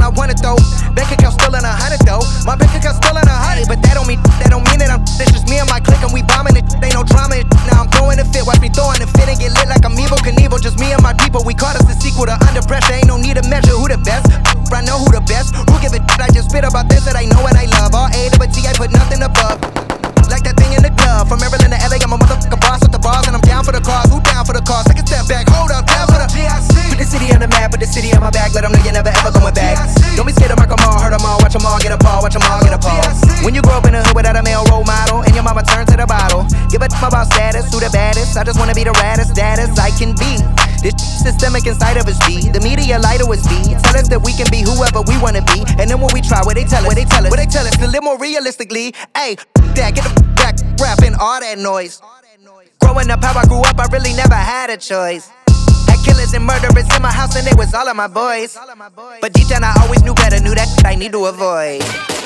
I wanna throw. Bank account still in 100 though. My bank account still in 100, but that don't mean that I'm. It's just me and my clique and we bombing it. Ain't no drama. Now I'm throwing a fit. Watch me throwing a fit and get lit like I'm Evel Knievel. Just me and my people. We caught us the sequel to Under Pressure. Ain't no need to measure who the best. I know who the best. Who give a shit? I just spit about this that I know and I love. All A to a T, I put nothing above. Like that thing in the glove. From Maryland to LA, I'm a motherfucking boss with the bars, and I'm down for the cause. Who down for the cause? Take a step back, hold up, down for the GIC. Put the city on the map, put the city on my back. Let them know you're never ever going back. Don't be scared to mark them all, hurt them all. Watch them all get a paw, watch them all get a paw. When you grow up in the hood without a male role model, and your mama turns to the bottle, give a f about status, who the baddest. I just wanna be the raddest, daddest I can be. This systemic inside of us be. The media lie to us be. Tell us that we can be whoever we wanna be. And then when we try, what they tell us to live more realistically. Ayy, that, get the back, rapping all that noise. Growing up how I grew up, I really never had a choice. Had killers and murderers in my house and they was all of my boys. But deep down I always knew better, knew that I need to avoid.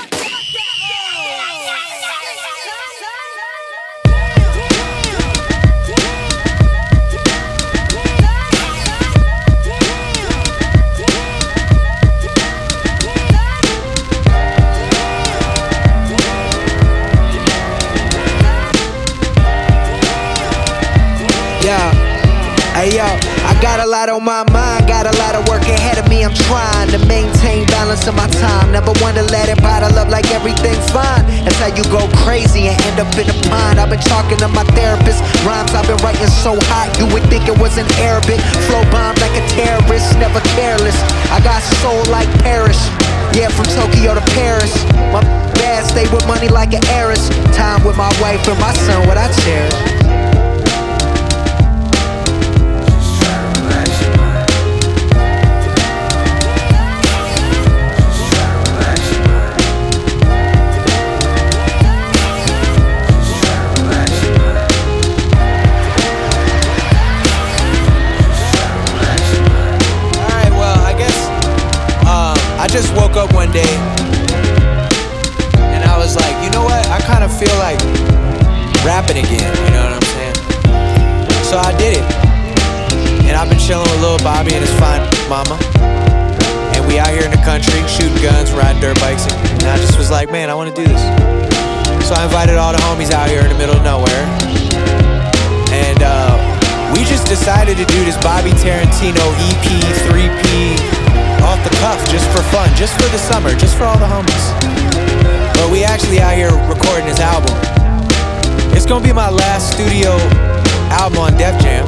Hey yo, I got a lot on my mind, got a lot of work ahead of me. I'm trying to maintain balance in my time. Never want to let it bottle up like everything's fine. That's how you go crazy and end up in a pond. I've been talking to my therapist, rhymes I've been writing so hot you would think it was in Arabic. Flow bomb like a terrorist, never careless. I got soul like Paris, yeah, from Tokyo to Paris. My bad stay with money like an heiress. Time with my wife and my son, what I cherish. I just woke up one day and I was like, you know what? I kind of feel like rapping again, you know what I'm saying? So I did it. And I've been chilling with Lil Bobby and his fine mama. And we out here in the country, shooting guns, riding dirt bikes. And I just was like, man, I want to do this. So I invited all the homies out here in the middle of nowhere. And we just decided to do this Bobby Tarantino EP, 3P, off the cuff, just for fun, just for the summer, just for all the homies. But we actually out here recording this album. It's gonna be my last studio album on Def Jam.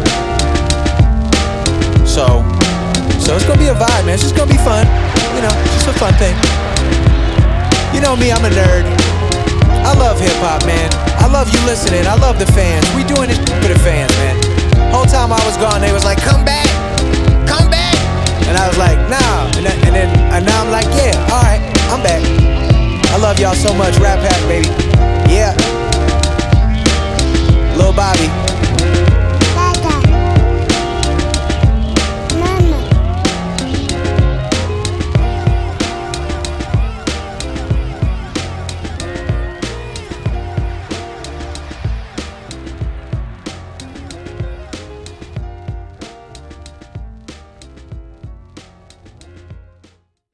So it's gonna be a vibe, man. It's just gonna be fun, you know, just a fun thing. You know me, I'm a nerd. I love hip hop, man. I love you listening. I love the fans. We doing this for the fans, man. Whole time I was gone, they was like, come back, come back. And I was like, nah. And now I'm like, yeah, alright, I'm back. I love y'all so much. Rap Pack, baby. Yeah. Lil Bobby.